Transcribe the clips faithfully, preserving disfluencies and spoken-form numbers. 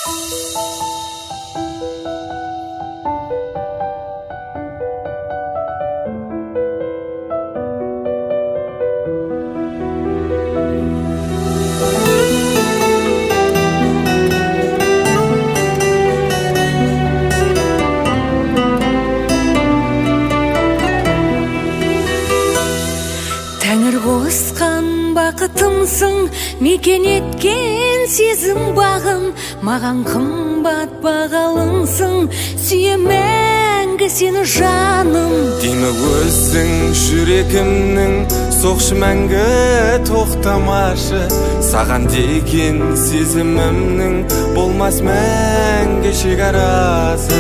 Тәңір қосқан бақытымсың, мекен еткен сезім бағым, маған қымбат бағалыңсың, сүйем мәңгі сені жаным. Демі өзің жүрегімнің, соқшы мәңгі тоқтамашы, саған деген сезімімнің болмас мәңгі шекарасы.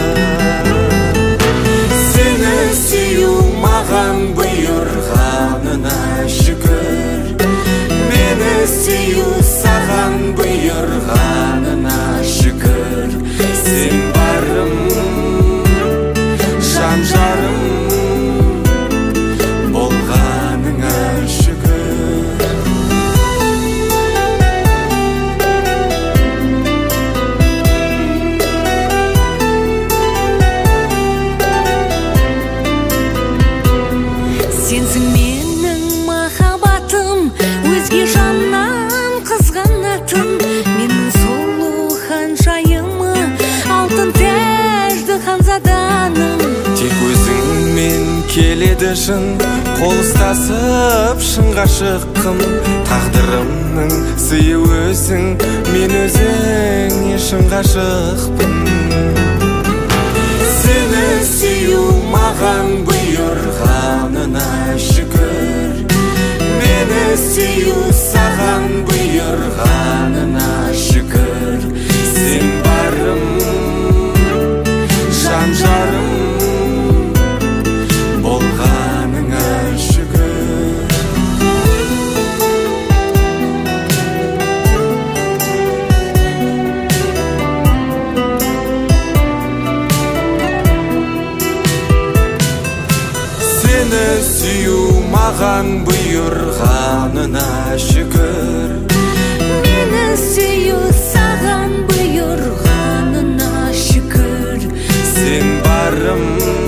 Сені сүю маған бұйырғанына шүкір, мені сүю саған бұйырғанына шүкір. Сен барым, жан жарым болғаныңа шүкір. Сенсің менің махаббатым, өзге жаннан қызғанатын, менің сұлу ханшайымы, алтын тәжді ханзаданым. Тек өзіңмен келеді шын, қол ұстасып шыңға шыққым, тағдырымның сыйы өзің, мен өзіңе шын ғашықпын. Сені сүю маған бұйырғанына шүкір, мені сүю саған бұйырғанына шүкір. Сен барым, жан жарым болғаныңа шүкір. Сені сүю маған бұйырғанына шүкір, мені сүю саған бұйырғанына шүкір. Сен барым,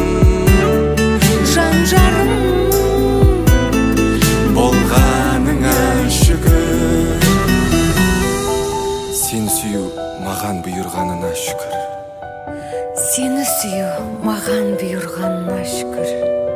жан жарым болғаныңа шүкір. Сені сүю маған бұйырғанына шүкір. Сені сүю маған бұйырғанына шүкір.